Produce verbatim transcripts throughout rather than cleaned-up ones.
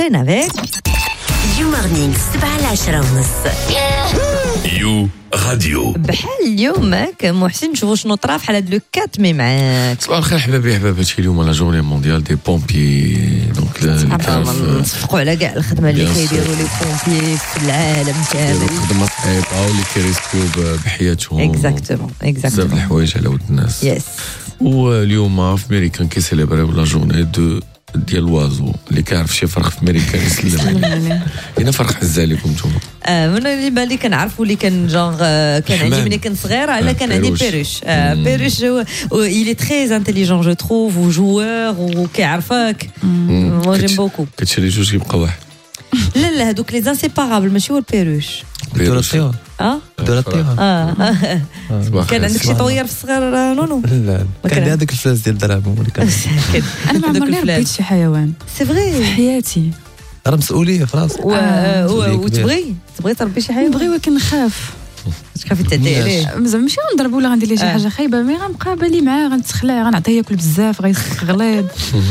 avec You Morning سبعة لعشرة ونص يو راديو. بحال اليوم هاك محسن نشوفوا شنو طرا في حلقة لو أربعة مي معاك. صباح الخير حبابي حباباتي. اليوم لا جورني مونديال دي بومبي دونك نصفقوا على كاع الخدمه اللي كيديروا لي بومبيي في العالم كامل. خدمه صعيبه واللي كيريسكيو بحياتهم اكزاكتومون اكزاكتومون بزاف الحوايج على ود الناس. يس واليوم في امريكان كيسيليبريو لا جورني دو ديال الوازو اللي كيعرف شي فرق في امريكان يسلم عليه. هنا فرق حز عليكم نتوما. اه انا اللي بالي كنعرفوا اللي كان جونغ كان عندي ملي كنت صغير على كان عندي بيروش. بيروش il est très intelligent je trouve و joueur وكيعرفك مو جيم بوكو. كتشري جوج كيبقى واحد. لا لا هذوك لي انسيبارابل ماشي هو البيروش. دوراتيو اه دوراتيو اه كان عندك شي طوير في الصغر نونو؟ لا كان عندي هذاك الفلاس ديال الدراهم اللي كان انا ما عمرني ربيت شي حيوان سي فغي في حياتي. راه مسؤوليه في راسك وتبغي تبغي تربي شي حيوان؟ نبغي ولكن نخاف تخافي تعدي عليه زعما ماشي غنضربو ولا غندير ليه شي حاجه خايبه مي غنبقى بالي معاه غنتخلع غنعطيه ياكل بزاف غيسق غليظ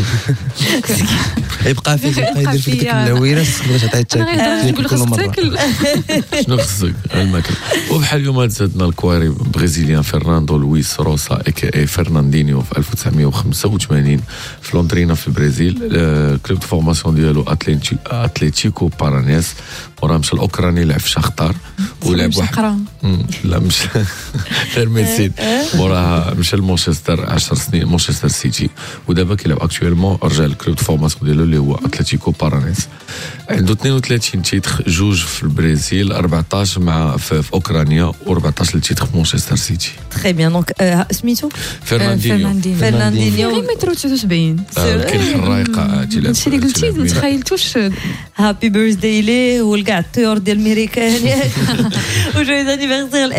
يبقى فيك يبقى يدير فيك ديك اللوينه تقدر تعطيه تاكل نقول خصك تاكل. شنو خصك الماكل. وبحال اليوم زادنا الكواري بريزيليان فرناندو لويس روسا اي كي اي فرناندينيو في ألف وتسعمية وخمسة وثمانين في لوندرينا في البرازيل. كلوب فورماسيون ديالو اتليتيكو اتليتيكو بارانيس وراه مشى الاوكراني لعب في شختار ولعب واحد لا مش غير ميسين وراه مشى لمانشستر عشر سنين مانشستر سيتي ودابا كيلعب اكطويلمون رجع للكلوب فورماسيون ديالو اللي هو اتلتيكو بارانيس. عنده اثنين وثلاثين تيتر جوج في البرازيل أربعطاش مع في, في اوكرانيا و14 تيتر في مانشستر سيتي. تري بيان دونك سميتو فرناندينيو فرناندينيو متر وتسعة وسبعين كاين الرايقه عادي. هادشي اللي قلتي ما تخيلتوش. هابي بيرثداي ليه وكاع الطيور ديال الميريكان وجويز انيفرسير